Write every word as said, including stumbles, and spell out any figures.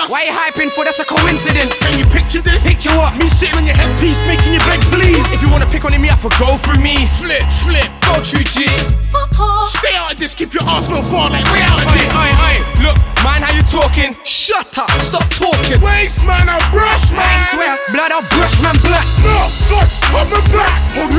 us. Why you hyping for? That's a coincidence. Can you picture this? Picture what? Me sitting on your headpiece, making you beg, please. If you wanna pick on me, you have to go through me. Flip, flip, go through G. Stay out of this, keep your arse not far like way out of Oi, this. oi, oi. Look, man, how you talking? Shut up, stop talking. Waste man, I brush man. I swear, blood, I'll brush man black. No, blood on the black.